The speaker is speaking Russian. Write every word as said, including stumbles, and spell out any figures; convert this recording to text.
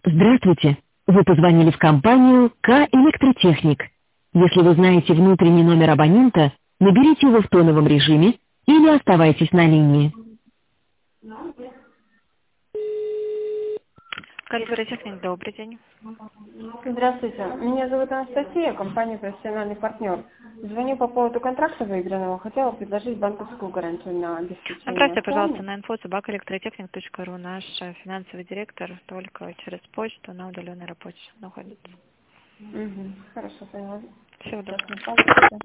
Здравствуйте. Вы позвонили в компанию К Электротехник. Если вы знаете внутренний номер абонента, наберите его в тоновом режиме или оставайтесь на линии. Электротехник, добрый день. Здравствуйте. Меня зовут Анастасия, компания «Профессиональный партнер». Звоню по поводу контракта выигранного. Хотела предложить банковскую гарантию на обеспечение. Направьте, пожалуйста, Актуально? на инфо собака электротехник точка ру. Наш э, финансовый директор только через почту на удаленной работе находится. Угу. Хорошо, поняла. Всего Сейчас доброго. не пальчики.